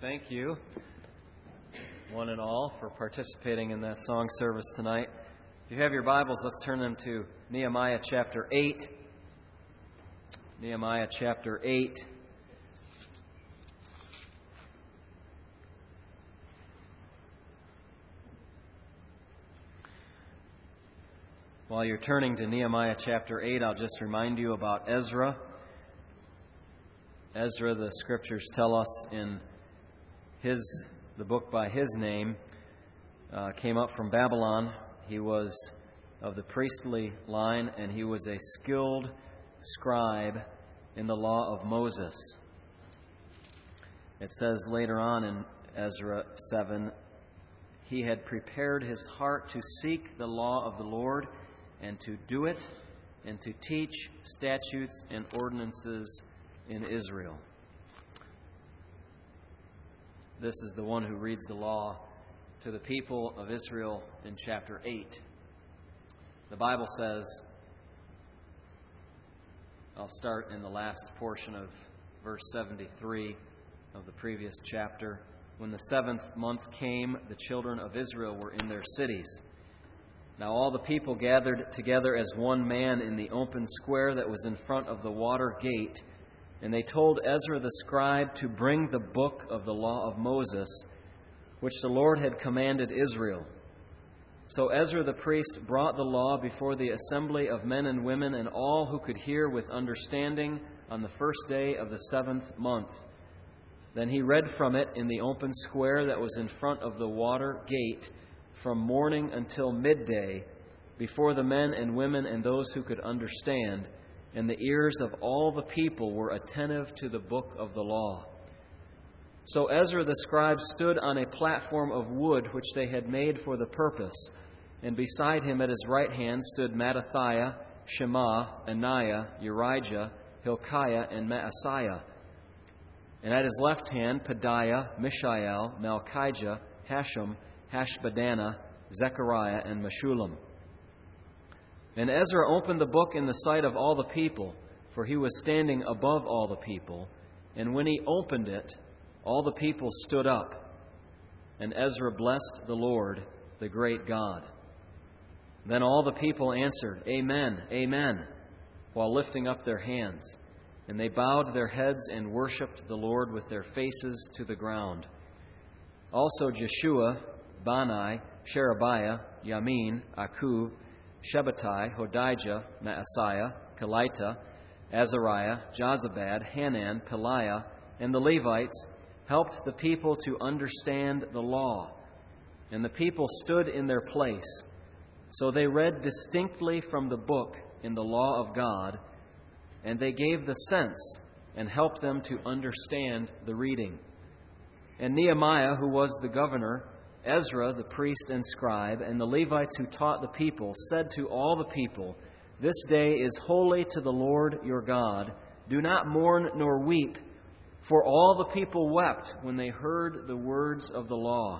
Thank you, one and all, for participating in that song service tonight. If you have your Bibles, let's turn them to Nehemiah chapter 8. Nehemiah chapter 8. While you're turning to Nehemiah chapter 8, I'll just remind you about Ezra. Ezra, the Scriptures tell us in the book by his name, came up from Babylon. He was of the priestly line, and he was a skilled scribe in the law of Moses. It says later on in Ezra 7, he had prepared his heart to seek the law of the Lord and to do it, and to teach statutes and ordinances in Israel. This is the one who reads the law to the people of Israel in chapter 8. The Bible says, I'll start in the last portion of verse 73 of the previous chapter. When the 7th month came, the children of Israel were in their cities. Now all the people gathered together as one man in the open square that was in front of the water gate. And they told Ezra the scribe to bring the book of the law of Moses, which the Lord had commanded Israel. So Ezra the priest brought the law before the assembly of men and women and all who could hear with understanding on the first day of the 7th month. Then he read from it in the open square that was in front of the water gate from morning until midday before the men and women and those who could understand, and the ears of all the people were attentive to the book of the law. So Ezra the scribe stood on a platform of wood which they had made for the purpose, and beside him at his right hand stood Mattithiah, Shema, Ananiah, Urijah, Hilkiah, and Maaseiah. And at his left hand, Pedaiah, Mishael, Malchijah, Hashum, Hashbaddanah, Zechariah, and Meshullam. And Ezra opened the book in the sight of all the people, for he was standing above all the people. And when he opened it, all the people stood up. And Ezra blessed the Lord, the great God. Then all the people answered, Amen, Amen, while lifting up their hands. And they bowed their heads and worshipped the Lord with their faces to the ground. Also Jeshua, Bani, Sherebiah, Yamin, Akuv, Shabbatai, Hodijah, Maaseiah, Kelita, Azariah, Jozabad, Hanan, Peliah, and the Levites helped the people to understand the law. And the people stood in their place. So they read distinctly from the book in the law of God, and they gave the sense and helped them to understand the reading. And Nehemiah, who was the governor, Ezra, the priest and scribe, and the Levites who taught the people, said to all the people, This day is holy to the Lord your God. Do not mourn nor weep. For all the people wept when they heard the words of the law.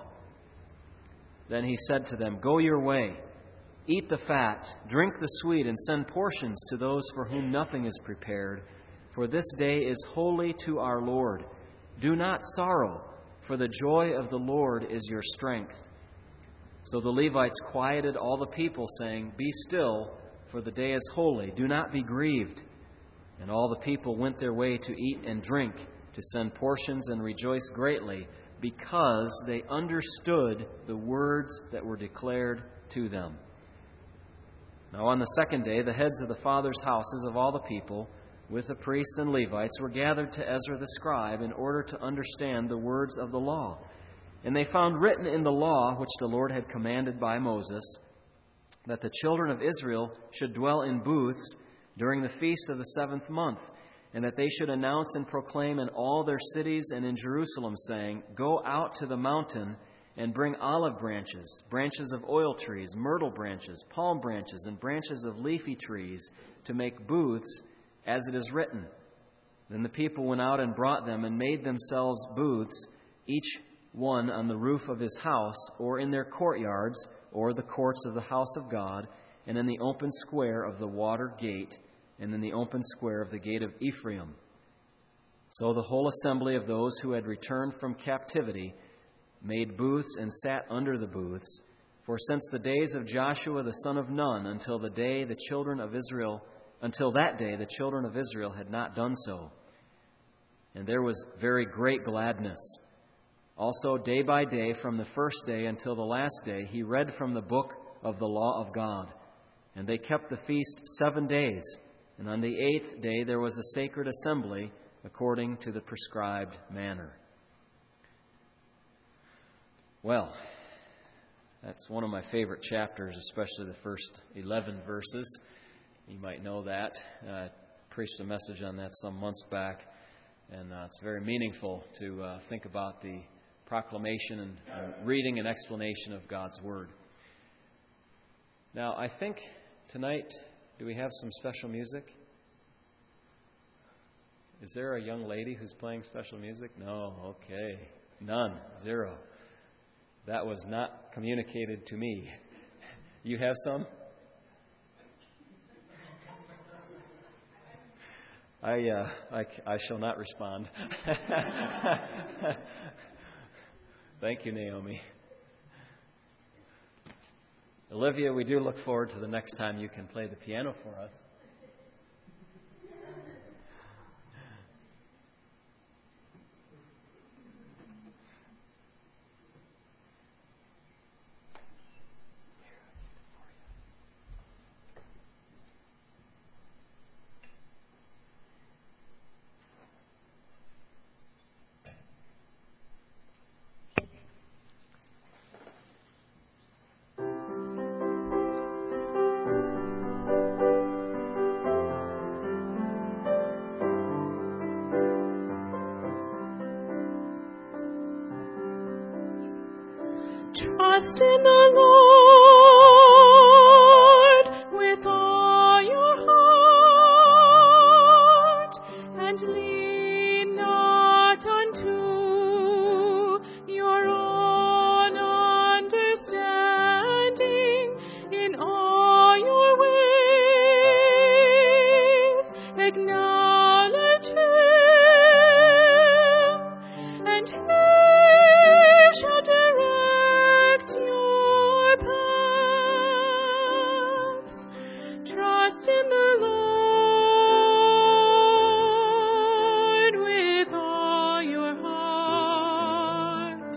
Then he said to them, Go your way, eat the fat, drink the sweet, and send portions to those for whom nothing is prepared. For this day is holy to our Lord. Do not sorrow, for the joy of the Lord is your strength. So the Levites quieted all the people, saying, Be still, for the day is holy. Do not be grieved. And all the people went their way to eat and drink, to send portions and rejoice greatly, because they understood the words that were declared to them. Now on the second day, the heads of the fathers' houses of all the people, with the priests and Levites, were gathered to Ezra the scribe in order to understand the words of the law. And they found written in the law, which the Lord had commanded by Moses, that the children of Israel should dwell in booths during the feast of the 7th month, and that they should announce and proclaim in all their cities and in Jerusalem, saying, Go out to the mountain and bring olive branches, branches of oil trees, myrtle branches, palm branches, and branches of leafy trees, to make booths, as it is written. Then the people went out and brought them and made themselves booths, each one on the roof of his house, or in their courtyards, or the courts of the house of God, and in the open square of the water gate, and in the open square of the gate of Ephraim. So the whole assembly of those who had returned from captivity made booths and sat under the booths, for since the days of Joshua the son of Nun until that day the children of Israel had not done so. And there was very great gladness. Also, day by day, from the first day until the last day, he read from the book of the law of God. And they kept the feast 7 days. And on the 8th day there was a sacred assembly according to the prescribed manner. Well, that's one of my favorite chapters, especially the first 11 verses. You might know that. I preached a message on that some months back, and it's very meaningful to think about the proclamation and reading and explanation of God's Word. Now, I think tonight, do we have some special music? Is there a young lady who's playing special music? No, okay. None. Zero. That was not communicated to me. You have some? I shall not respond. Thank you, Naomi. Olivia, we do look forward to the next time you can play the piano for us. Trust in the Lord with all your heart, and lean not unto your own understanding. In all your ways acknowledge Him, and He shall direct your paths. Trust in the Lord with all your heart.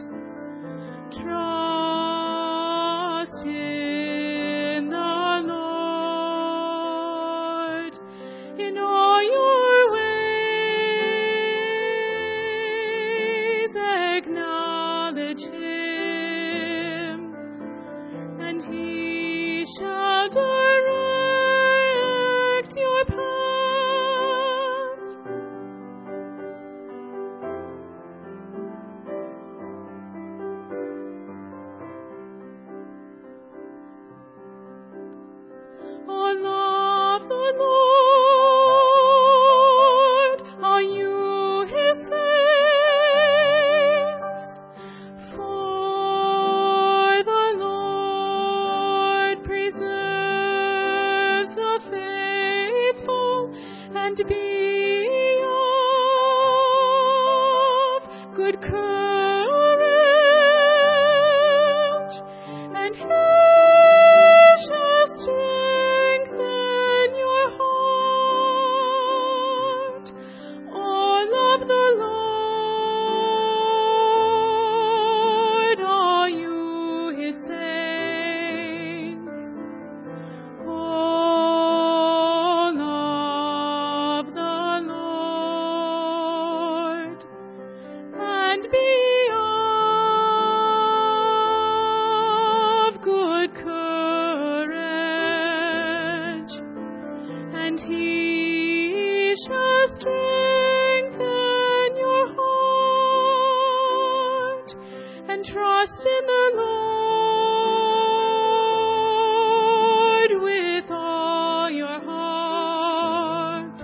Trust in the Lord in all your ways. Acknowledge Him, and He shall direct your path. Oh, love the Lord, all you His saints, for the Lord preserves the faithful, and be of good courage, and He shall strengthen your heart. Oh, love the Lord, all you His saints. Oh, love the Lord, and be of good courage, and He shall strengthen your heart. And trust in the Lord with all your heart.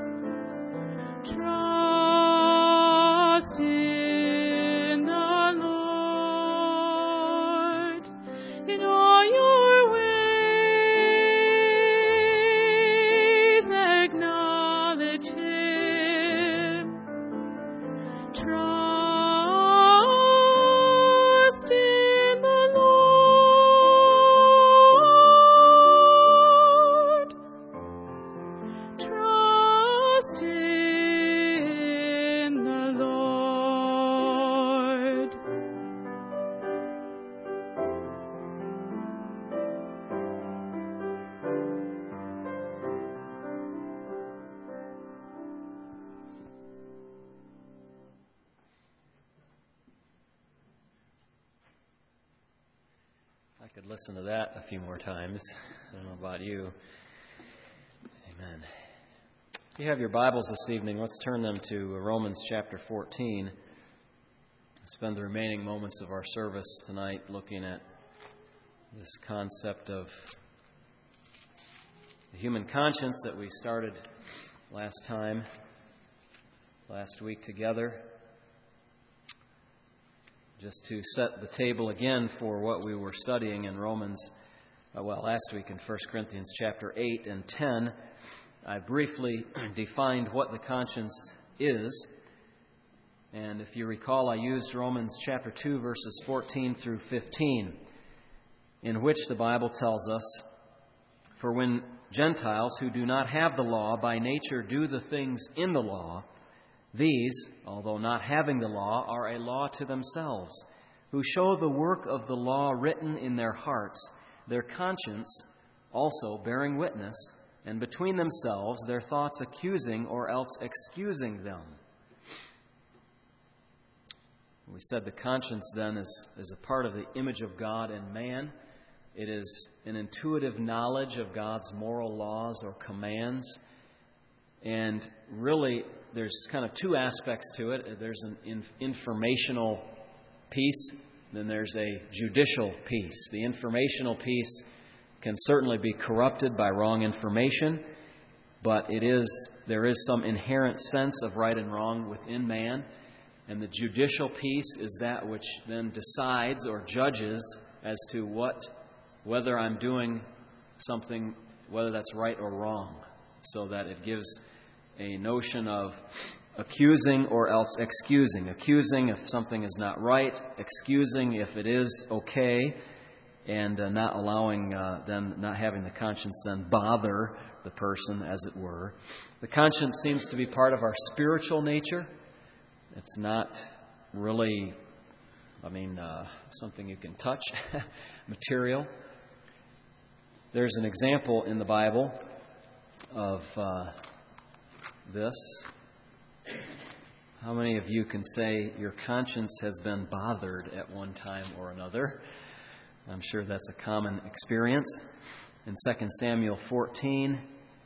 Trust in the Lord in all your ways. Acknowledge Him, I could listen to that a few more times. I don't know about you. Amen. If you have your Bibles this evening, let's turn them to Romans chapter 14. Spend the remaining moments of our service tonight looking at this concept of the human conscience that we started last week together. Just to set the table again for what we were studying in Romans, last week in 1 Corinthians chapter 8 and 10, I briefly defined what the conscience is. And if you recall, I used Romans chapter 2, verses 14 through 15, in which the Bible tells us, "For when Gentiles who do not have the law by nature do the things in the law, these, although not having the law, are a law to themselves, who show the work of the law written in their hearts, their conscience also bearing witness, and between themselves their thoughts accusing or else excusing them." We said the conscience then is a part of the image of God in man. It is an intuitive knowledge of God's moral laws or commands. And really, there's kind of two aspects to it. There's an informational piece, then there's a judicial piece. The informational piece can certainly be corrupted by wrong information, but there is some inherent sense of right and wrong within man. And the judicial piece is that which then decides or judges as to whether I'm doing something, whether that's right or wrong, so that it gives a notion of accusing or else excusing. Accusing if something is not right, excusing if it is okay, and not allowing not having the conscience then bother the person, as it were. The conscience seems to be part of our spiritual nature. It's not really, something you can touch, material. There's an example in the Bible of this. How many of you can say your conscience has been bothered at one time or another? I'm sure that's a common experience. In 2 Samuel 14,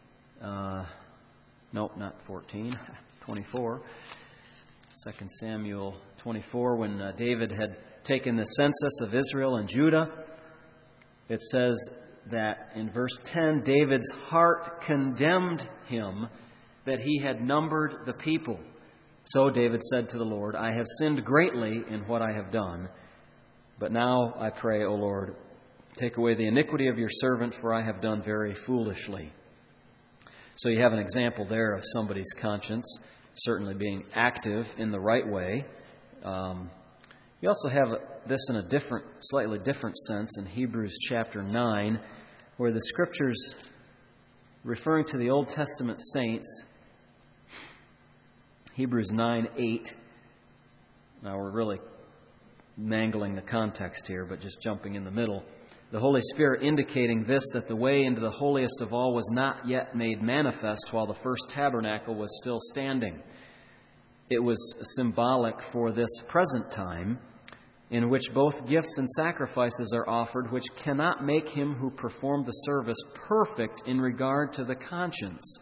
not 14, 24. 2 Samuel 24, when David had taken the census of Israel and Judah, it says that in verse 10, David's heart condemned him that he had numbered the people. So David said to the Lord, "I have sinned greatly in what I have done. But now I pray, O Lord, take away the iniquity of your servant, for I have done very foolishly." So you have an example there of somebody's conscience certainly being active in the right way. You also have this in a slightly different sense in Hebrews chapter 9, where the Scriptures, referring to the Old Testament saints, Hebrews 9:8. Now we're really mangling the context here, but just jumping in the middle. The Holy Spirit indicating this, that the way into the holiest of all was not yet made manifest while the first tabernacle was still standing. It was symbolic for this present time, in which both gifts and sacrifices are offered, which cannot make him who performed the service perfect in regard to the conscience.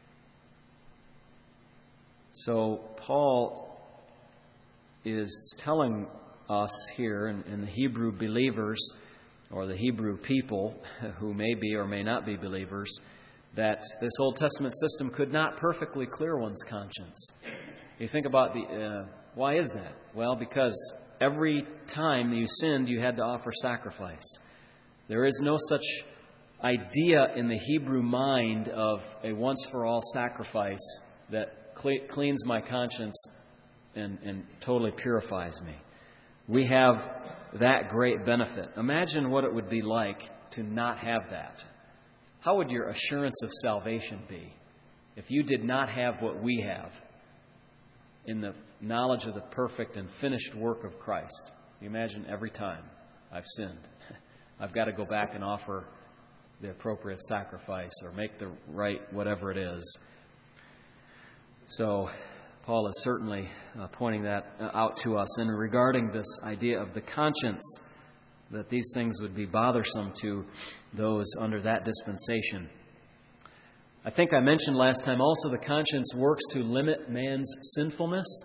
So Paul is telling us here, and the Hebrew believers, or the Hebrew people who may be or may not be believers, that this Old Testament system could not perfectly clear one's conscience. You think about why is that? Well, because every time you sinned, you had to offer sacrifice. There is no such idea in the Hebrew mind of a once-for-all sacrifice that cleans my conscience and totally purifies me. We have that great benefit. Imagine what it would be like to not have that. How would your assurance of salvation be if you did not have what we have in the knowledge of the perfect and finished work of Christ? You imagine every time I've sinned, I've got to go back and offer the appropriate sacrifice or make the right whatever it is. So Paul is certainly pointing that out to us. And regarding this idea of the conscience, that these things would be bothersome to those under that dispensation. I think I mentioned last time also the conscience works to limit man's sinfulness.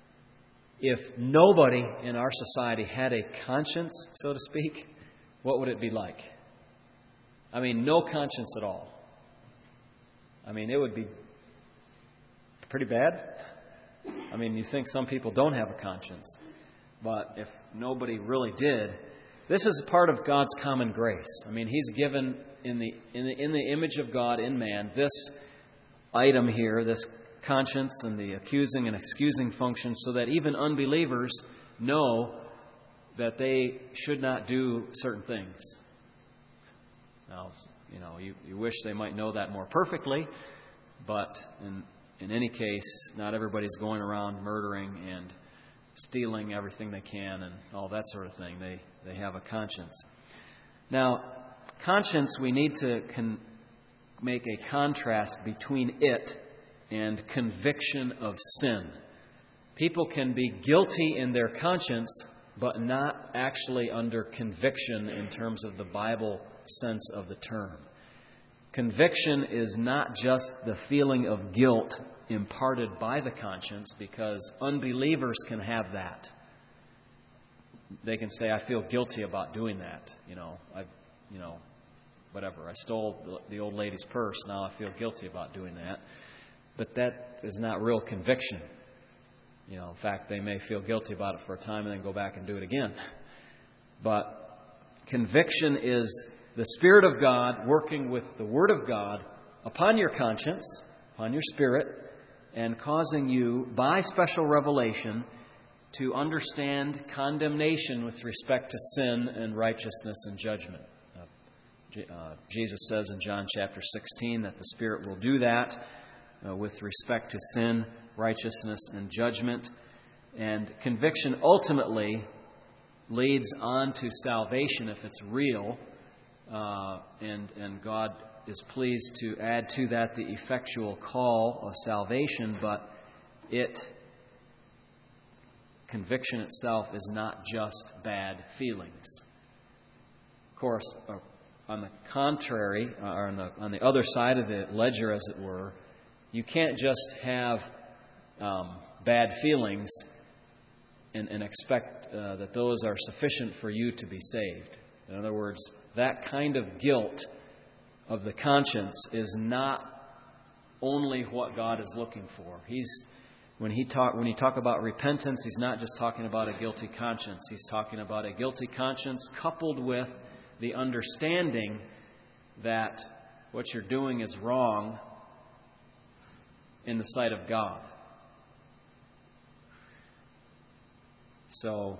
If nobody in our society had a conscience, so to speak, what would it be like? I mean, no conscience at all. I mean, it would be pretty bad. I mean, you think some people don't have a conscience. But if nobody really did, this is part of God's common grace. I mean, He's given in the image of God in man this item here, this conscience and the accusing and excusing function, so that even unbelievers know that they should not do certain things. Now, you wish they might know that more perfectly, but in any case, not everybody's going around murdering and stealing everything they can and all that sort of thing. They have a conscience. Now, conscience, we need to make a contrast between it and conviction of sin. People can be guilty in their conscience, but not actually under conviction in terms of the Bible sense of the term. Conviction is not just the feeling of guilt imparted by the conscience, because unbelievers can have that. They can say, I feel guilty about doing that. Whatever. I stole the old lady's purse. Now I feel guilty about doing that. But that is not real conviction. In fact, they may feel guilty about it for a time and then go back and do it again. But conviction is the Spirit of God working with the Word of God upon your conscience, upon your spirit, and causing you, by special revelation, to understand condemnation with respect to sin and righteousness and judgment. Jesus says in John chapter 16 that the Spirit will do that with respect to sin, righteousness, and judgment. And conviction ultimately leads on to salvation if it's real, and God is pleased to add to that the effectual call of salvation, but conviction itself is not just bad feelings. Of course, on the contrary, or on the other side of the ledger, as it were, you can't just have bad feelings and expect that those are sufficient for you to be saved. In other words, that kind of guilt of the conscience is not only what God is looking for. When you talk about repentance, He's not just talking about a guilty conscience. He's talking about a guilty conscience coupled with the understanding that what you're doing is wrong in the sight of God. So,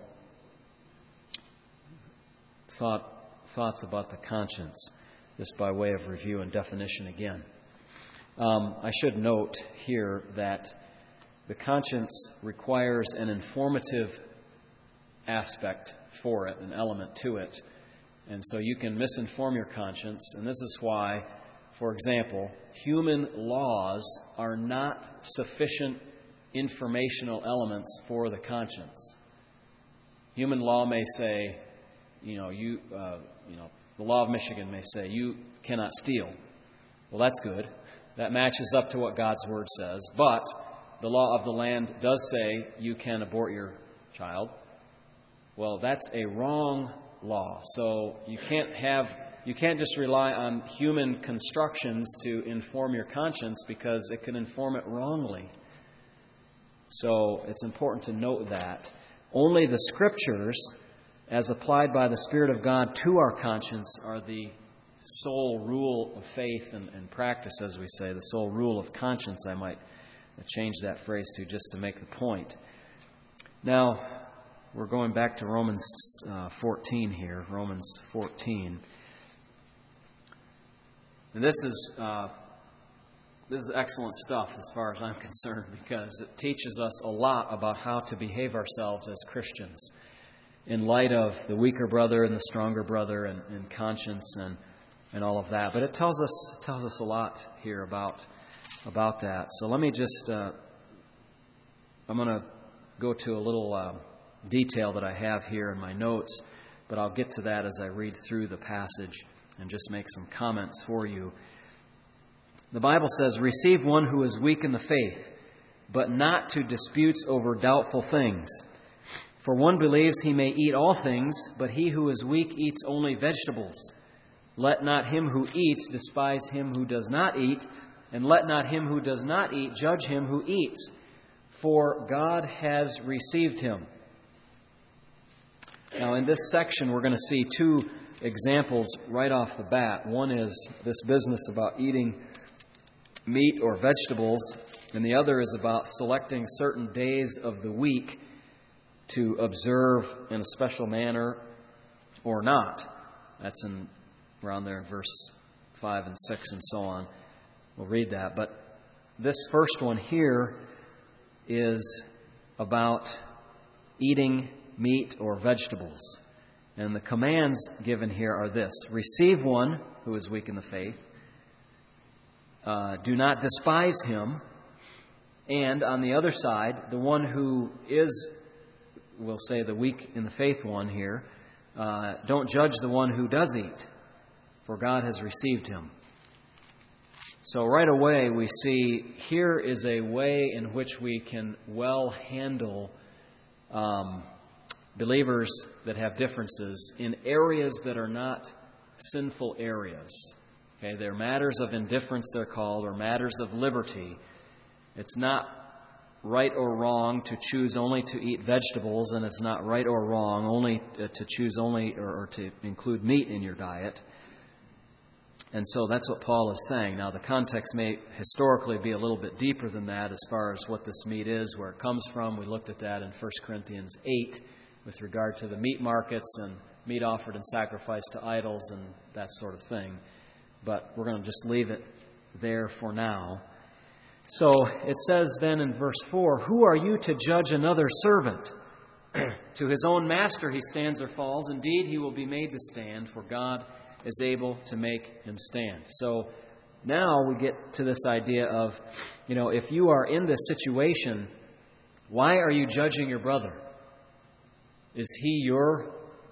thoughts about the conscience, just by way of review and definition again. I should note here that the conscience requires an informative aspect for it, an element to it. And so you can misinform your conscience. And this is why, for example, human laws are not sufficient informational elements for the conscience. Human law may say, the law of Michigan may say, you cannot steal. Well, that's good. That matches up to what God's Word says. But the law of the land does say you can abort your child. Well, that's a wrong law. So you can't just rely on human constructions to inform your conscience, because it can inform it wrongly. So it's important to note that. Only the Scriptures, as applied by the Spirit of God to our conscience, are the sole rule of faith and practice, as we say, the sole rule of conscience. I might change that phrase to just to make the point. Now, we're going back to Romans 14 here, Romans 14. And this is excellent stuff as far as I'm concerned, because it teaches us a lot about how to behave ourselves as Christians in light of the weaker brother and the stronger brother and conscience and all of that. But it tells us a lot here about that. So let me just I'm going to go to a little detail that I have here in my notes But I'll get to that as I read through the passage and just make some comments for you. The Bible says, "Receive one who is weak in the faith, but not to disputes over doubtful things. For one believes he may eat all things, but he who is weak eats only vegetables. Let not him who eats despise him who does not eat, and let not him who does not eat judge him who eats, for God has received him." Now, in this section, we're going to see two examples right off the bat. One is this business about eating meat or vegetables, and the other is about selecting certain days of the week to observe in a special manner or not. That's around there in verse 5 and 6 and so on. We'll read that. But this first one here is about eating meat or vegetables. And the commands given here are this: receive one who is weak in the faith. Do not despise him. And on the other side, the one who is, we'll say the weak in the faith one here, don't judge the one who does eat, for God has received him. So right away we see here is a way in which we can well handle believers that have differences in areas that are not sinful areas. Okay, they're matters of indifference, they're called, or matters of liberty. It's not right or wrong to choose only to eat vegetables, and it's not right or wrong only to choose only or to include meat in your diet. And so that's what Paul is saying. Now, the context may historically be a little bit deeper than that as far as what this meat is, where it comes from. We looked at that in 1 Corinthians 8 with regard to the meat markets and meat offered in sacrifice to idols and that sort of thing. But we're going to just leave it there for now. So it says then in verse 4, "Who are you to judge another servant? To his own master he stands or falls. Indeed, he will be made to stand, for God is able to make him stand." So now we get to this idea of, if you are in this situation, why are you judging your brother? Is he your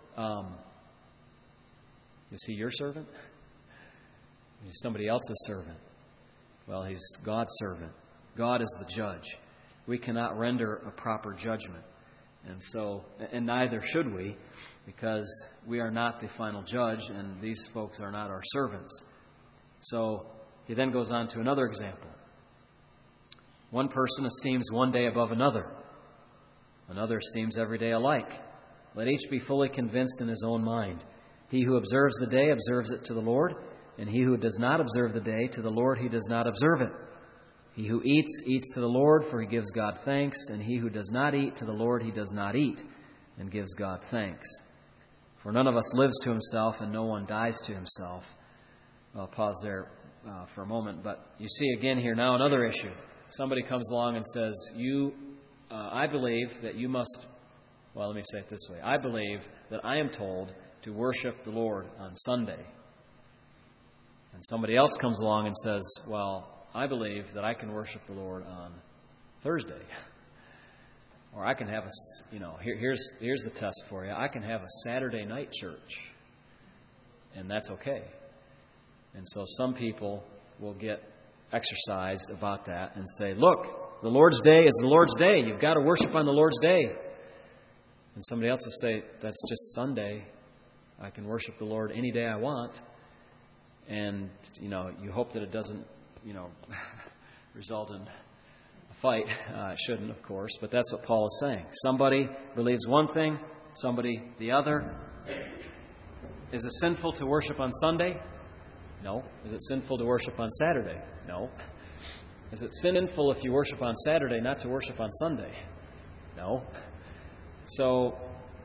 servant? Is he somebody else's servant? Well, he's God's servant. God is the judge. We cannot render a proper judgment. And neither should we, because we are not the final judge, and these folks are not our servants. So he then goes on to another example. One person esteems one day above another. Another esteems every day alike. Let each be fully convinced in his own mind. He who observes the day observes it to the Lord, and he who does not observe the day, to the Lord he does not observe it. He who eats, eats to the Lord, for he gives God thanks, and he who does not eat, to the Lord he does not eat, and gives God thanks. For none of us lives to himself, and no one dies to himself. I'll pause there for a moment, but you see again here now another issue. Somebody comes along and says, I believe that you must, let me say it this way. I believe that I am told to worship the Lord on Sunday. And somebody else comes along and says, I believe that I can worship the Lord on Thursday. Or I can have here's the test for you. I can have a Saturday night church. And that's okay. And so some people will get exercised about that and say, look, the Lord's Day is the Lord's Day. You've got to worship on the Lord's Day. And somebody else will say, that's just Sunday. I can worship the Lord any day I want. And, you hope that it doesn't, result in a fight. It shouldn't, of course, but that's what Paul is saying. Somebody believes one thing, somebody the other. Is it sinful to worship on Sunday? No. Is it sinful to worship on Saturday? No. Is it sinful if you worship on Saturday not to worship on Sunday? No. So,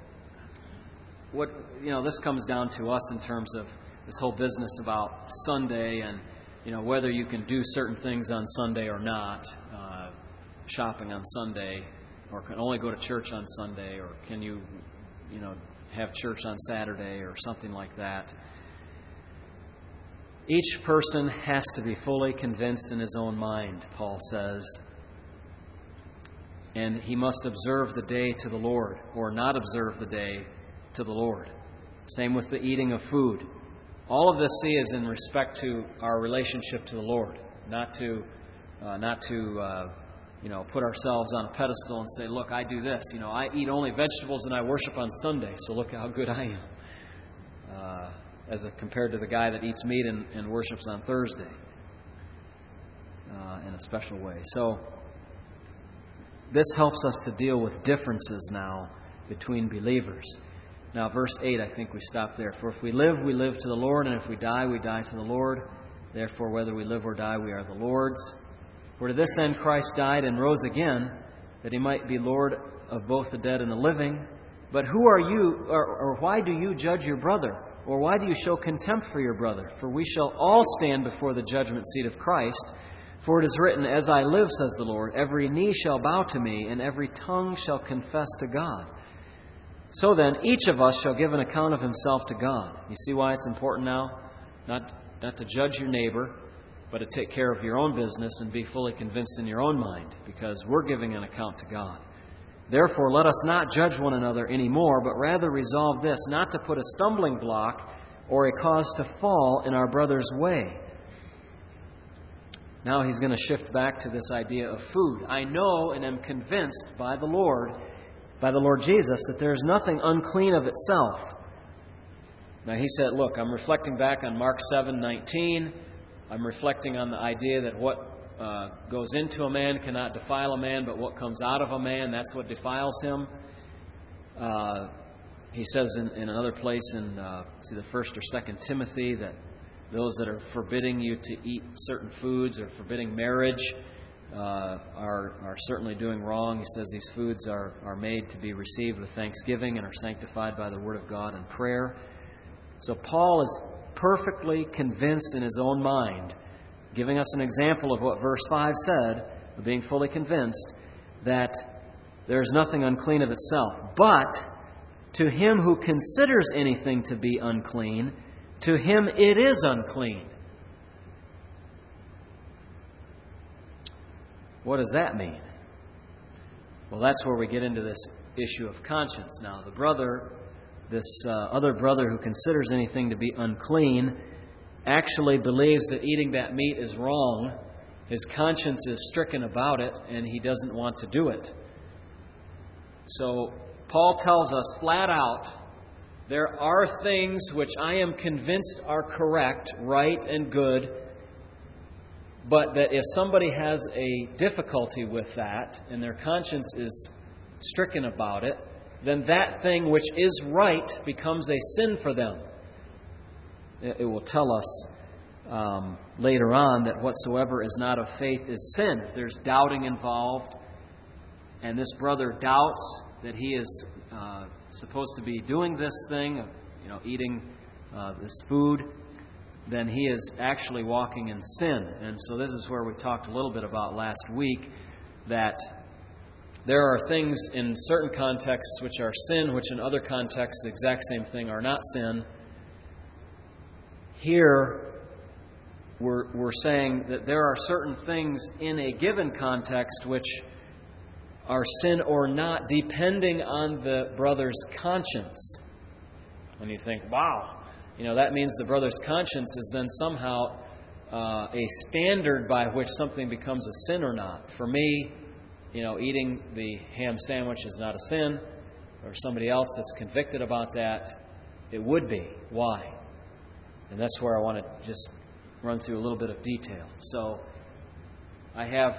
this comes down to us in terms of this whole business about Sunday and, whether you can do certain things on Sunday or not, shopping on Sunday, or can only go to church on Sunday, or can you, have church on Saturday or something like that. Each person has to be fully convinced in his own mind, Paul says. And he must observe the day to the Lord, or not observe the day to the Lord. Same with the eating of food. All of this, see, is in respect to our relationship to the Lord, not to put ourselves on a pedestal and say, look, I do this. I eat only vegetables and I worship on Sunday, so look how good I am. As compared to the guy that eats meat and worships on Thursday in a special way. So this helps us to deal with differences now between believers. Now, verse 8, I think we stop there. For if we live, we live to the Lord, and if we die, we die to the Lord. Therefore, whether we live or die, we are the Lord's. For to this end Christ died and rose again, that He might be Lord of both the dead and the living. But who are you, or why do you judge your brother? Or why do you show contempt for your brother? For we shall all stand before the judgment seat of Christ. For it is written, As I live, says the Lord, every knee shall bow to me, and every tongue shall confess to God. So then, each of us shall give an account of himself to God. You see why it's important now? Not to judge your neighbor, but to take care of your own business and be fully convinced in your own mind, because we're giving an account to God. Therefore, let us not judge one another anymore, but rather resolve this, not to put a stumbling block or a cause to fall in our brother's way. Now he's going to shift back to this idea of food. I know and am convinced by the Lord Jesus, that there is nothing unclean of itself. Now he said, look, I'm reflecting back on Mark 7:19. I'm reflecting on the idea that what goes into a man cannot defile a man, but what comes out of a man, that's what defiles him. He says in another place in the 1st or 2nd Timothy that those that are forbidding you to eat certain foods or forbidding marriage are certainly doing wrong. He says these foods are made to be received with thanksgiving and are sanctified by the Word of God and prayer. So Paul is perfectly convinced in his own mind, giving us an example of what verse 5 said, of being fully convinced that there is nothing unclean of itself. But to him who considers anything to be unclean, to him it is unclean. What does that mean? Well, that's where we get into this issue of conscience now. The brother, this other brother who considers anything to be unclean, actually believes that eating that meat is wrong. His conscience is stricken about it, and he doesn't want to do it. So Paul tells us flat out, there are things which I am convinced are correct, right, and good, but that if somebody has a difficulty with that and their conscience is stricken about it, then that thing which is right becomes a sin for them. It will tell us later on that whatsoever is not of faith is sin. If there's doubting involved and this brother doubts that he is supposed to be doing this thing, eating this food, then he is actually walking in sin. And so this is where we talked a little bit about last week, that there are things in certain contexts which are sin, which in other contexts, the exact same thing, are not sin. Here, we're saying that there are certain things in a given context which are sin or not, depending on the brother's conscience. And you think, wow, that means the brother's conscience is then somehow a standard by which something becomes a sin or not. For me, eating the ham sandwich is not a sin, or somebody else that's convicted about that, it would be. Why? And that's where I want to just run through a little bit of detail. So I have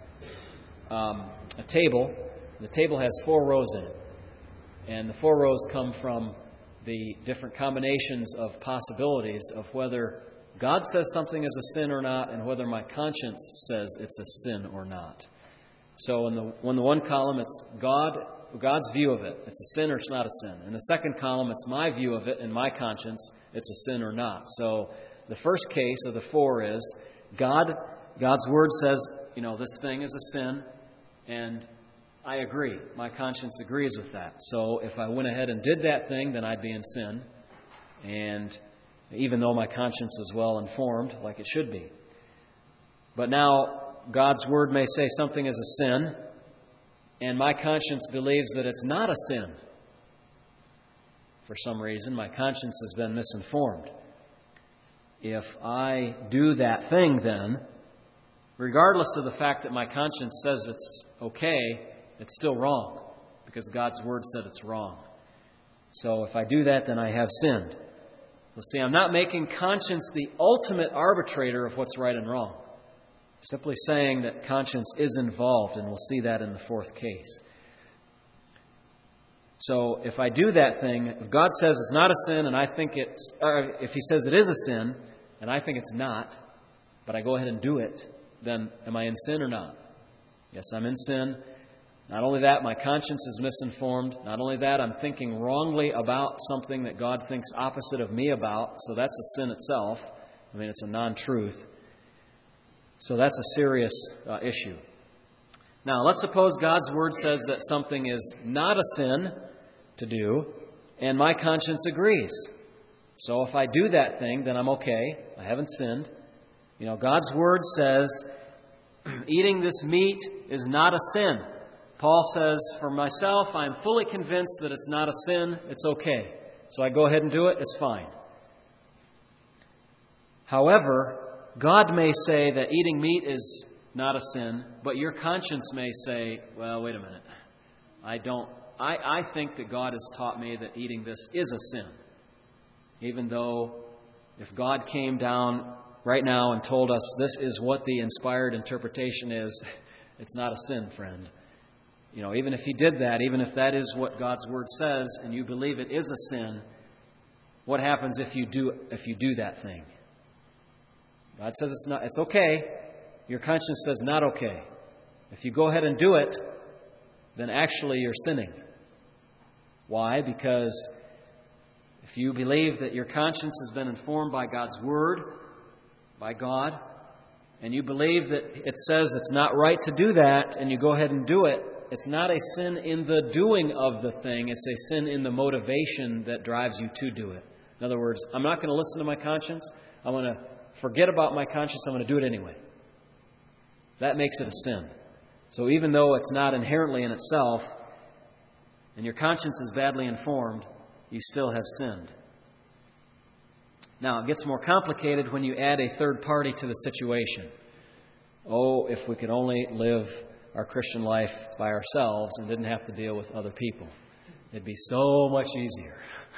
a table. The table has 4 rows in it. And the 4 rows come from the different combinations of possibilities of whether God says something is a sin or not, and whether my conscience says it's a sin or not. So in the one column, it's God's view of it. It's a sin or it's not a sin. In the second column, it's my view of it and my conscience. It's a sin or not. So the first case of the 4 is God's Word says, this thing is a sin, and I agree. My conscience agrees with that. So if I went ahead and did that thing, then I'd be in sin. And even though my conscience is well informed, like it should be. But now, God's Word may say something is a sin, and my conscience believes that it's not a sin. for some reason. My conscience has been misinformed. If I do that thing, then, regardless of the fact that my conscience says it's okay, it's still wrong, because God's Word said it's wrong. So if I do that, then I have sinned. Well, see, I'm not making conscience the ultimate arbitrator of what's right and wrong. Simply saying that conscience is involved, and we'll see that in the fourth case. So if I do that thing, if God says it's not a sin, and I think it's, or if He says it is a sin, and I think it's not, but I go ahead and do it, then am I in sin or not? Yes, I'm in sin. Not only that, my conscience is misinformed. Not only that, I'm thinking wrongly about something that God thinks opposite of me about, so that's a sin itself. I mean, it's a non-truth. So that's a serious issue. Now, let's suppose God's Word says that something is not a sin to do, and my conscience agrees. So if I do that thing, then I'm okay. I haven't sinned. You know, God's Word says eating this meat is not a sin. Paul says, for myself, I'm fully convinced that it's not a sin. It's okay. So I go ahead and do it. It's fine. However, God may say that eating meat is not a sin, but your conscience may say, well, wait a minute. I think that God has taught me that eating this is a sin. Even though if God came down right now and told us this is what the inspired interpretation is, it's not a sin, friend. You know, even if He did that, even if that is what God's Word says, and you believe it is a sin, what happens if you do that thing? God says it's okay. Your conscience says not okay. If you go ahead and do it, then actually you're sinning. Why? Because if you believe that your conscience has been informed by God's Word, by God, and you believe that it says it's not right to do that, and you go ahead and do it, it's not a sin in the doing of the thing. It's a sin in the motivation that drives you to do it. In other words, I'm not going to listen to my conscience. I'm going to forget about my conscience. I'm going to do it anyway. That makes it a sin. So even though it's not inherently in itself, and your conscience is badly informed, you still have sinned. Now, it gets more complicated when you add a third party to the situation. Oh, if we could only live our Christian life by ourselves and didn't have to deal with other people. It'd be so much easier.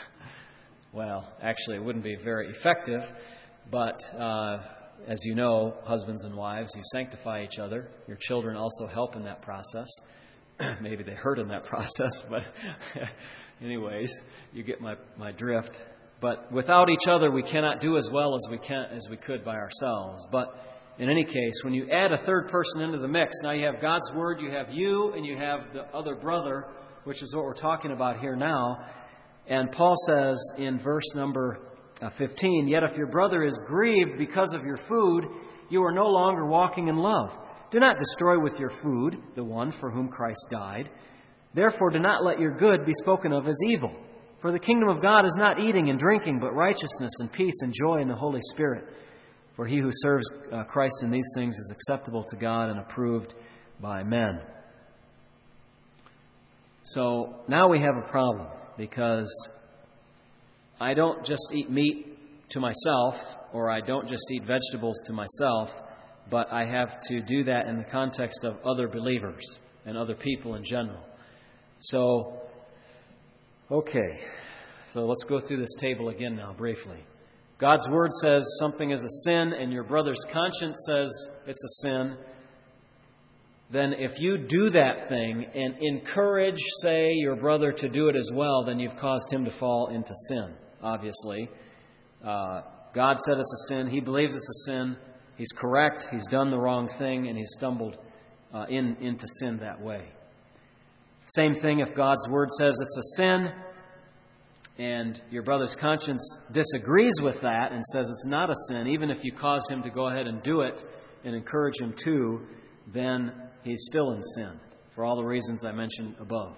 Well, actually, it wouldn't be very effective, but as you know, husbands and wives, you sanctify each other. Your children also help in that process. Maybe they hurt in that process, but anyways, you get my drift. But without each other, we cannot do as well as we could by ourselves. But in any case, when you add a third person into the mix, now you have God's Word, you have you, and you have the other brother, which is what we're talking about here now. And Paul says in verse number 15, yet if your brother is grieved because of your food, you are no longer walking in love. Do not destroy with your food the one for whom Christ died. Therefore, do not let your good be spoken of as evil. For the kingdom of God is not eating and drinking, but righteousness and peace and joy in the Holy Spirit. For he who serves Christ in these things is acceptable to God and approved by men. So now we have a problem, because I don't just eat meat to myself, or I don't just eat vegetables to myself, but I have to do that in the context of other believers and other people in general. So, okay, so let's go through this table again now briefly. God's Word says something is a sin, and your brother's conscience says it's a sin. Then if you do that thing and encourage, say, your brother to do it as well, then you've caused him to fall into sin, obviously. God said it's a sin. He believes it's a sin. He's correct. He's done the wrong thing, and he's stumbled into sin that way. Same thing if God's Word says it's a sin, and your brother's conscience disagrees with that and says it's not a sin, even if you cause him to go ahead and do it and encourage him to, then he's still in sin for all the reasons I mentioned above.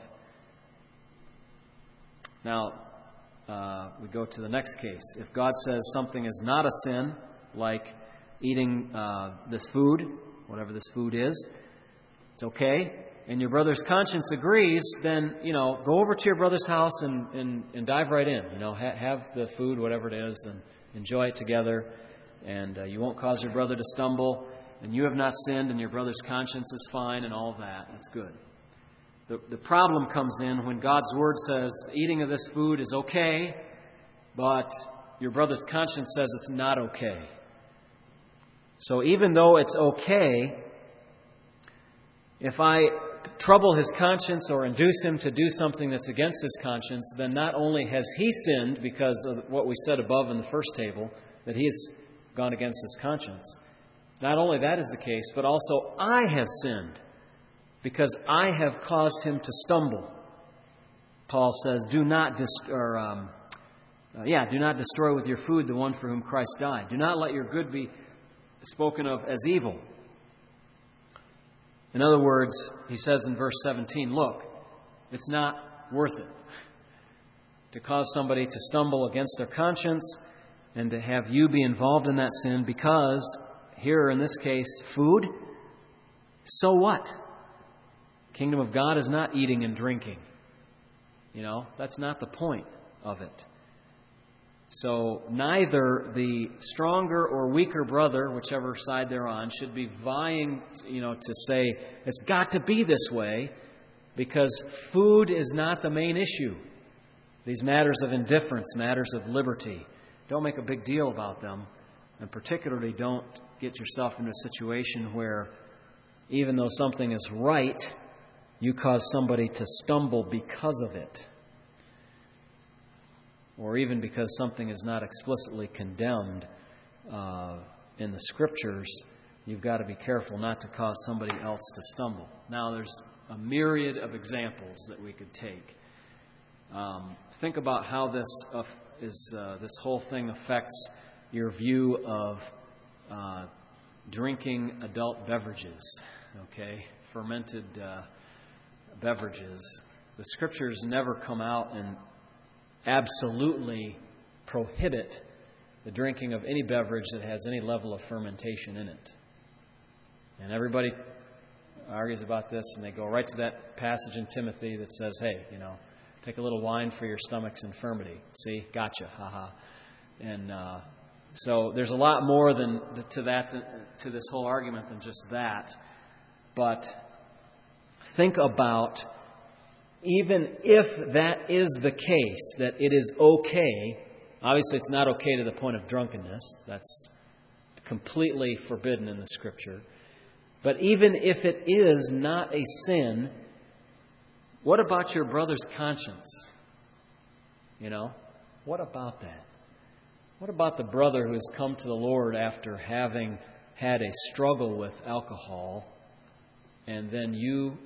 Now, we go to the next case. If God says something is not a sin, like eating this food, whatever this food is, it's okay. and your brother's conscience agrees, then, go over to your brother's house and dive right in. Have the food, whatever it is, and enjoy it together. And you won't cause your brother to stumble. And you have not sinned, and your brother's conscience is fine, and all of that. That's good. The problem comes in when God's Word says the eating of this food is okay, but your brother's conscience says it's not okay. So even though it's okay, if I trouble his conscience or induce him to do something that's against his conscience, then not only has he sinned because of what we said above in the first table, that he's gone against his conscience. Not only that is the case, but also I have sinned because I have caused him to stumble. Paul says, do not destroy with your food the one for whom Christ died. Do not let your good be spoken of as evil. In other words, he says in verse 17, look, it's not worth it to cause somebody to stumble against their conscience and to have you be involved in that sin because, here in this case, food, so what? Kingdom of God is not eating and drinking. That's not the point of it. So neither the stronger or weaker brother, whichever side they're on, should be vying, to say, it's got to be this way, because food is not the main issue. These matters of indifference, matters of liberty, don't make a big deal about them, and particularly don't get yourself into a situation where even though something is right, you cause somebody to stumble because of it. Or even because something is not explicitly condemned in the Scriptures, you've got to be careful not to cause somebody else to stumble. Now, there's a myriad of examples that we could take. Think about how this whole thing affects your view of drinking adult beverages, fermented beverages. The Scriptures never come out and absolutely prohibit the drinking of any beverage that has any level of fermentation in it. And everybody argues about this, and they go right to that passage in Timothy that says, hey, take a little wine for your stomach's infirmity. See, gotcha, haha. And so there's a lot more to this whole argument than just that. But think about, even if that is the case, that it is okay, obviously it's not okay to the point of drunkenness. That's completely forbidden in the Scripture. But even if it is not a sin, what about your brother's conscience? What about that? What about the brother who has come to the Lord after having had a struggle with alcohol, and then you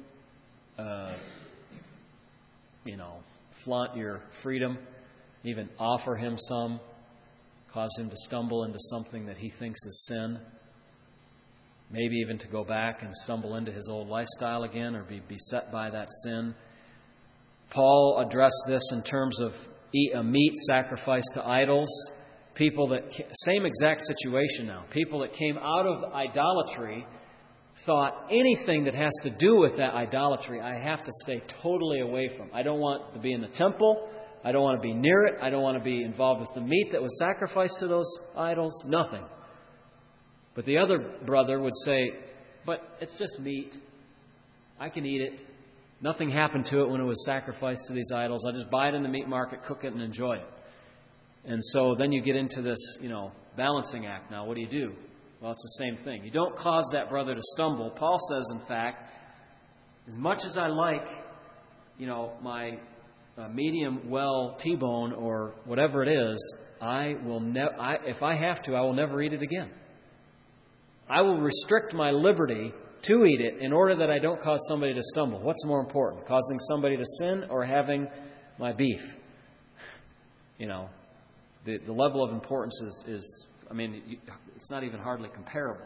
flaunt your freedom, even offer him some, cause him to stumble into something that he thinks is sin, maybe even to go back and stumble into his old lifestyle again or be beset by that sin. Paul addressed this in terms of a meat sacrificed to idols. Same exact situation now. People that came out of idolatry thought anything that has to do with that idolatry, I have to stay totally away from. I don't want to be in the temple. I don't want to be near it. I don't want to be involved with the meat that was sacrificed to those idols. Nothing. But the other brother would say, but it's just meat. I can eat it. Nothing happened to it when it was sacrificed to these idols. I just buy it in the meat market, cook it, and enjoy it. And so then you get into this, balancing act. Now, what do? Well, it's the same thing. You don't cause that brother to stumble. Paul says, in fact, as much as I like, my medium well T-bone or whatever it is, if I have to, I will never eat it again. I will restrict my liberty to eat it in order that I don't cause somebody to stumble. What's more important, causing somebody to sin or having my beef? The level of importance is it's not even hardly comparable.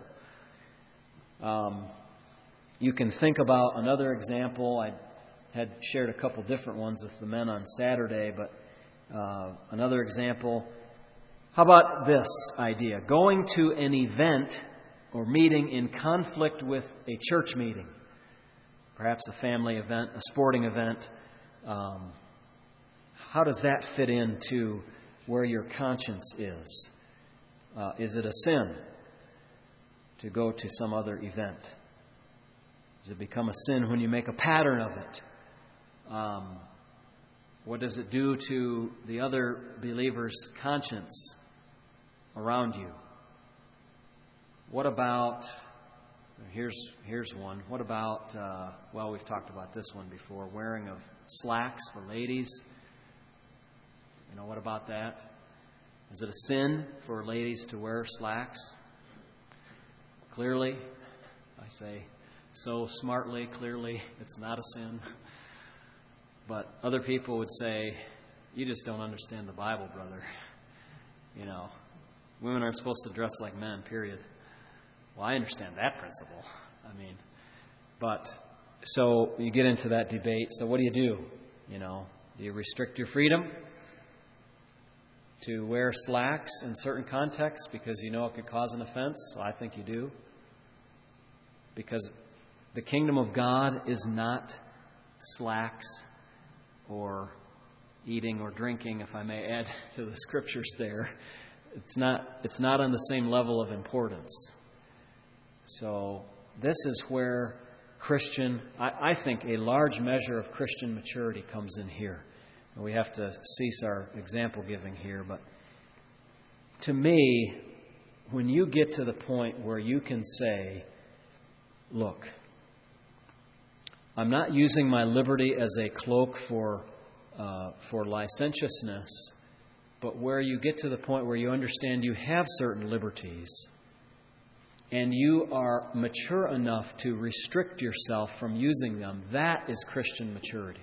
You can think about another example. I had shared a couple different ones with the men on Saturday, but another example. How about this idea? Going to an event or meeting in conflict with a church meeting. perhaps a family event, a sporting event. How does that fit into where your conscience is? Is it a sin to go to some other event? Does it become a sin when you make a pattern of it? What does it do to the other believer's conscience around you? What about, here's one, what about, we've talked about this one before, wearing of slacks for ladies. What about that? Is it a sin for ladies to wear slacks? Clearly, I say so smartly, clearly, it's not a sin. But other people would say, you just don't understand the Bible, brother. Women aren't supposed to dress like men, period. Well, I understand that principle. But so you get into that debate. So what do? Do you restrict your freedom to wear slacks in certain contexts because you know it could cause an offense? Well, I think you do. Because the kingdom of God is not slacks or eating or drinking, if I may add to the scriptures there. It's not on the same level of importance. So this is where I think a large measure of Christian maturity comes in here. And we have to cease our example giving here. But to me, when you get to the point where you can say, look, I'm not using my liberty as a cloak for licentiousness, but where you get to the point where you understand you have certain liberties and you are mature enough to restrict yourself from using them, that is Christian maturity.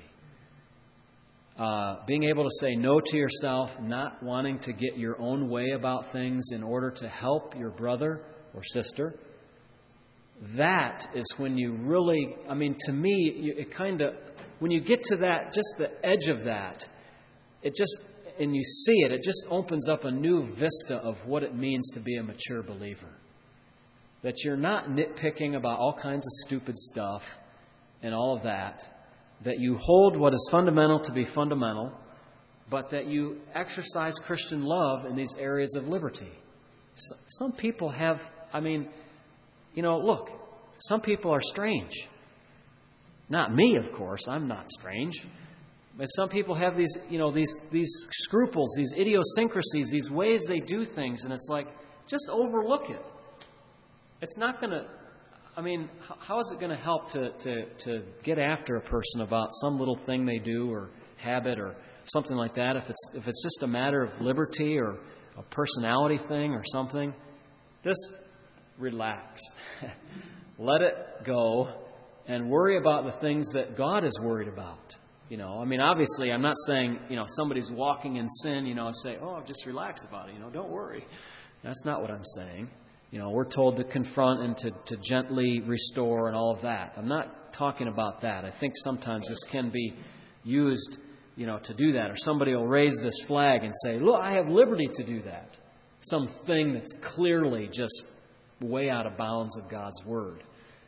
Being able to say no to yourself, not wanting to get your own way about things in order to help your brother or sister, that is when you really, to me, when you get to that, just the edge of that, and you see it, it just opens up a new vista of what it means to be a mature believer. That you're not nitpicking about all kinds of stupid stuff and all of that. That you hold what is fundamental to be fundamental, but that you exercise Christian love in these areas of liberty. Some people have, look, some people are strange. Not me, of course. I'm not strange. But some people have these scruples, these idiosyncrasies, these ways they do things, and it's like, just overlook it. It's not going to, how is it going to help to get after a person about some little thing they do or habit or something like that? If it's just a matter of liberty or a personality thing or something, just relax. Let it go and worry about the things that God is worried about. Obviously, I'm not saying, somebody's walking in sin, say, just relax about it, don't worry. That's not what I'm saying. We're told to confront and to gently restore and all of that. I'm not talking about that. I think sometimes this can be used, to do that. Or somebody will raise this flag and say, look, I have liberty to do that. Something that's clearly just way out of bounds of God's Word,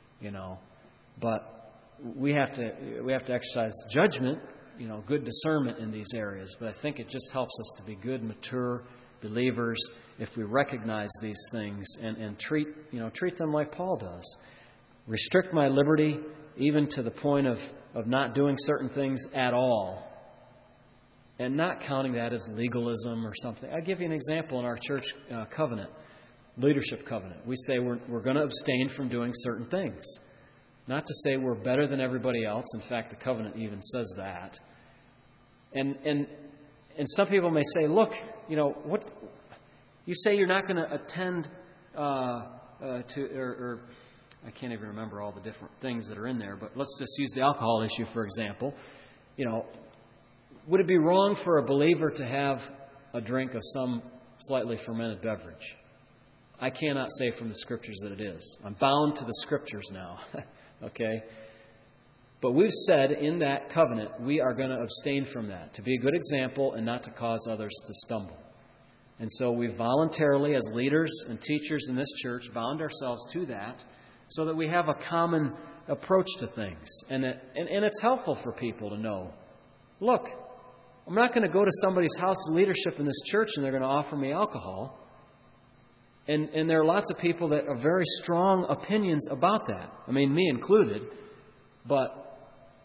But we have to exercise judgment, good discernment in these areas. But I think it just helps us to be good, mature believers if we recognize these things and treat them like Paul does. Restrict my liberty even to the point of not doing certain things at all and not counting that as legalism or something. I'll give you an example in our church covenant, leadership covenant. We say we're going to abstain from doing certain things. Not to say we're better than everybody else. In fact, the covenant even says that. And some people may say, look, what you say you're not going to attend or I can't even remember all the different things that are in there, but let's just use the alcohol issue, for example. Would it be wrong for a believer to have a drink of some slightly fermented beverage? I cannot say from the Scriptures that it is. I'm bound to the Scriptures now. Okay? But we've said in that covenant, we are going to abstain from that, to be a good example and not to cause others to stumble. And so we voluntarily, as leaders and teachers in this church, bound ourselves to that so that we have a common approach to things. And it's helpful for people to know, look, I'm not going to go to somebody's house leadership in this church and they're going to offer me alcohol. And there are lots of people that have very strong opinions about that. I mean, me included. But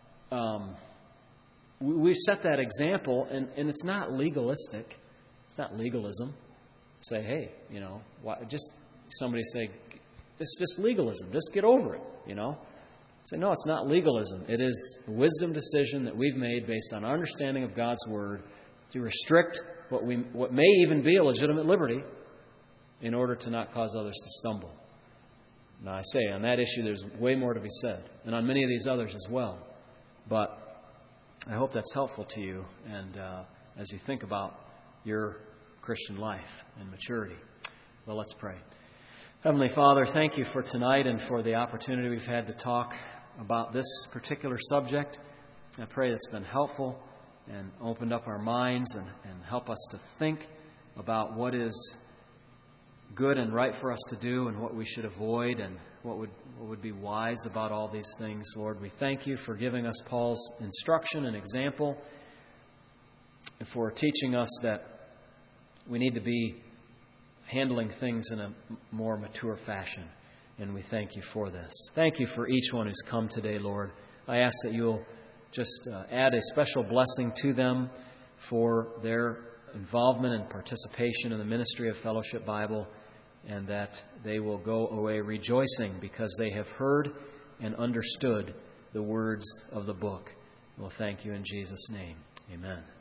we set that example, and it's not legalistic. It's not legalism. Say, hey, just somebody say, it's just legalism. Just get over it, Say, no, it's not legalism. It is a wisdom decision that we've made based on our understanding of God's Word to restrict what may even be a legitimate liberty in order to not cause others to stumble. Now, I say, on that issue, there's way more to be said, and on many of these others as well. But I hope that's helpful to you, and as you think about your Christian life and maturity. Well, let's pray. Heavenly Father, thank you for tonight and for the opportunity we've had to talk about this particular subject. I pray it's been helpful and opened up our minds and help us to think about what is good and right for us to do and what we should avoid and what would be wise about all these things. Lord, we thank you for giving us Paul's instruction and example and for teaching us that we need to be handling things in a more mature fashion. And we thank you for this. Thank you for each one who's come today, Lord. I ask that you'll just add a special blessing to them for their involvement and participation in the ministry of Fellowship Bible, and that they will go away rejoicing because they have heard and understood the words of the book. We'll thank you in Jesus' name. Amen.